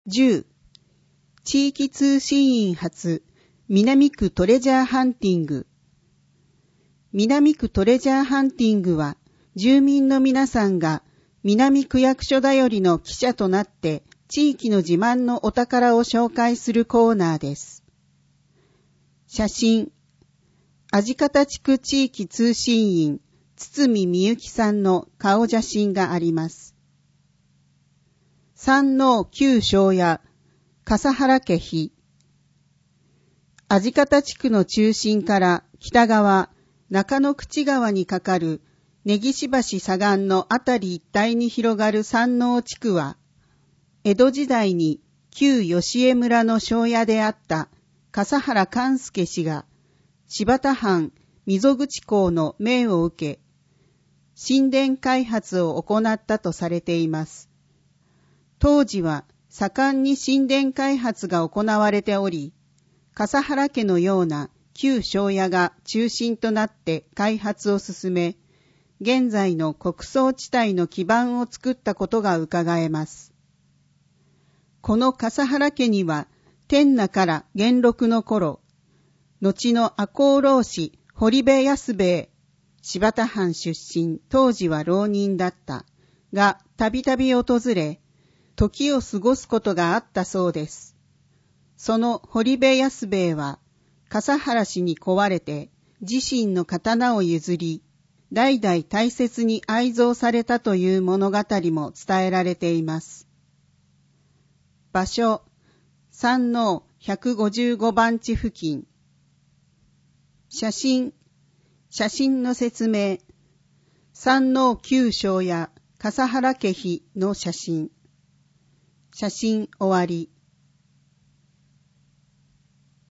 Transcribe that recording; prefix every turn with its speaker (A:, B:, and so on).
A: 10. 地域通信員発南区トレジャーハンティング。南区トレジャーハンティングは住民の皆さんが南区役所だよりの記者となって地域の自慢のお宝を紹介するコーナーです。写真、味方地区地域通信員堤みゆきさんの顔写真があります。山王旧庄屋笠原家碑。味方地区の中心から北側中野口川に架かる根岸橋左岸のあたり一帯に広がる山王地区は、江戸時代に旧吉江村の庄屋であった笠原勘助氏が柴田藩溝口港の命を受け、新田開発を行ったとされています。当時は盛んに新田開発が行われており、笠原家のような旧庄屋が中心となって開発を進め、現在の穀倉地帯の基盤を作ったことが伺えます。この笠原家には、天名から元禄の頃、後の赤穂浪士堀部安兵衛、柴田藩出身、当時は浪人だった、がたびたび訪れ、時を過ごすことがあったそうです。その堀部安兵衛は、笠原氏に請われて、自身の刀を譲り、代々大切に愛蔵されたという物語も伝えられています。場所、山王155番地付近。写真の説明。山王旧庄屋笠原家碑の写真。写真終わり。